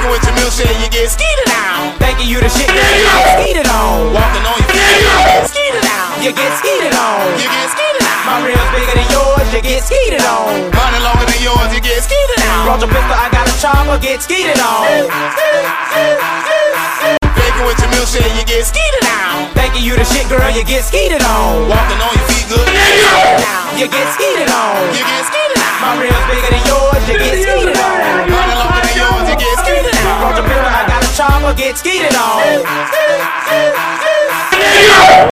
Faking with your milkshake, you get skeeted down. Thinking you the shit, girl, you get skeeted on. Walking on your feet, you get skeeted down. You get skeeted on. You get skeeted down. My reel's bigger than yours, you get skeeted on. Money longer than yours, you get skeeted down. Brought your pistol, I got a chopper, get skeeted on. Faking with your milkshake, you get skeeted down. Thinking you the shit, girl, you get skeeted on. Walking on your feet, good. You get skeeted on. You get skeeted down. My reel's bigger